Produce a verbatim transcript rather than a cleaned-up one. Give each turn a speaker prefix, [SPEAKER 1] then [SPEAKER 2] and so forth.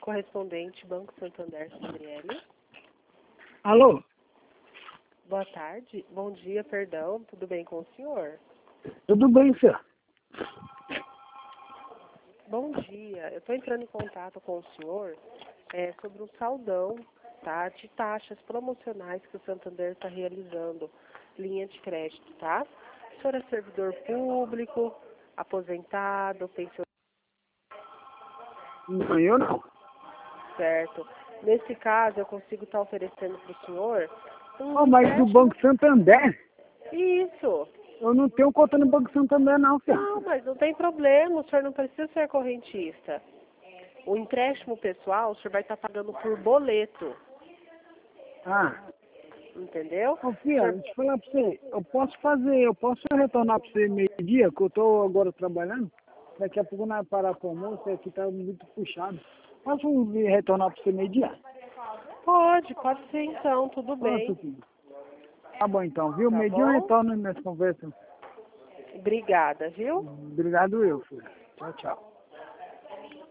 [SPEAKER 1] correspondente Banco Santander, Gabriele.
[SPEAKER 2] Alô?
[SPEAKER 1] Boa tarde. Bom dia, perdão. Tudo bem com o senhor?
[SPEAKER 2] Tudo bem, senhor?
[SPEAKER 1] Bom dia. Eu estou entrando em contato com o senhor é, sobre um saldão, tá, de taxas promocionais que o Santander está realizando, linha de crédito, tá? O senhor é servidor público, aposentado, pensionado,
[SPEAKER 2] Não, eu não.
[SPEAKER 1] certo? Nesse caso, eu consigo estar oferecendo para o senhor um
[SPEAKER 2] Oh, mas do
[SPEAKER 1] empréstimo.
[SPEAKER 2] Banco Santander?
[SPEAKER 1] Isso.
[SPEAKER 2] Eu não tenho conta no Banco Santander, não, senhor.
[SPEAKER 1] Não, mas não tem problema, o senhor não precisa ser correntista. O empréstimo pessoal, o senhor vai estar pagando por boleto,
[SPEAKER 2] Ah,
[SPEAKER 1] entendeu?
[SPEAKER 2] ô,
[SPEAKER 1] O
[SPEAKER 2] filha,
[SPEAKER 1] senhor...
[SPEAKER 2] deixa eu falar pra você. Eu posso fazer, eu posso retornar pra você meio-dia, que eu tô agora trabalhando. Daqui a pouco nós parar pro almoço, aqui tá muito puxado. Posso vir retornar pra você meio-dia?
[SPEAKER 1] Pode, pode ser então, tudo
[SPEAKER 2] Pronto,
[SPEAKER 1] bem,
[SPEAKER 2] filho. Tá bom então, viu?
[SPEAKER 1] tá
[SPEAKER 2] Meio-dia eu
[SPEAKER 1] bom?
[SPEAKER 2] retorno nessa conversa.
[SPEAKER 1] Obrigada, viu?
[SPEAKER 2] Obrigado eu, filho. Tchau, tchau.